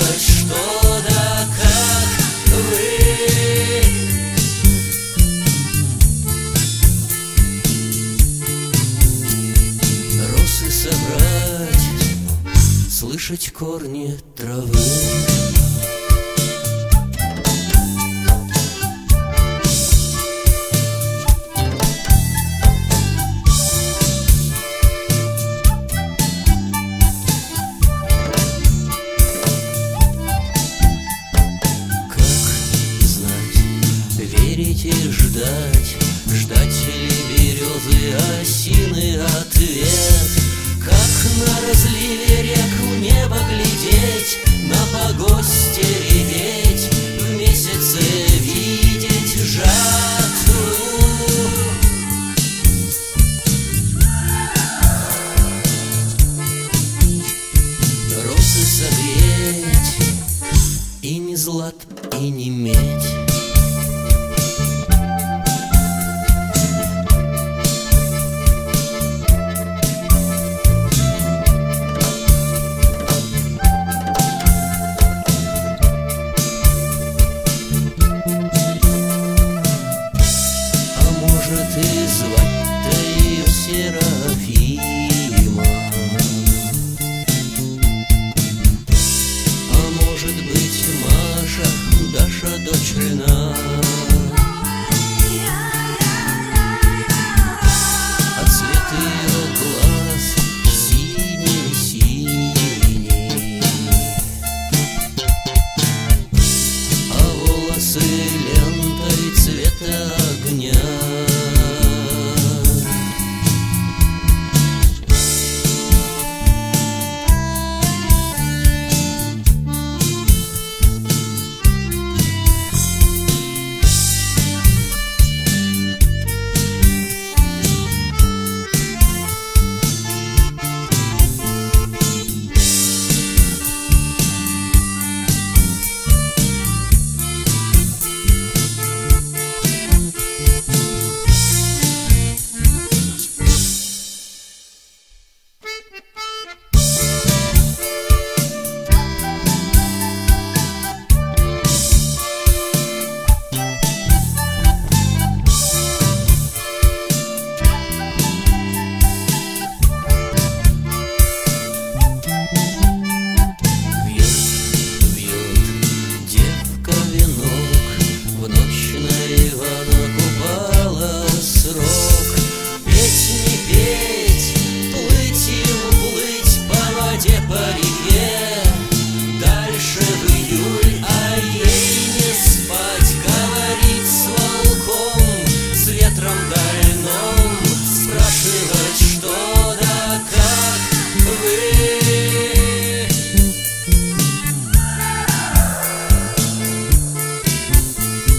спрашивать, что да как вы. Росы собрать, слышать корни травы. Верить и ждать, ждать ли березы, осины ответ? Как на разливе рек в небо глядеть, на погосте реветь, в месяце видеть жатву? Росы согреть, и не злат, и не медь. И звать-то ее Серафима, а может быть Маша, Даша, дочь Рена. А цвет ее глаз синий-синий, а волосы лентой цвета огня.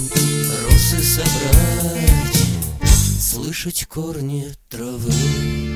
Собрать, слышать корни травы.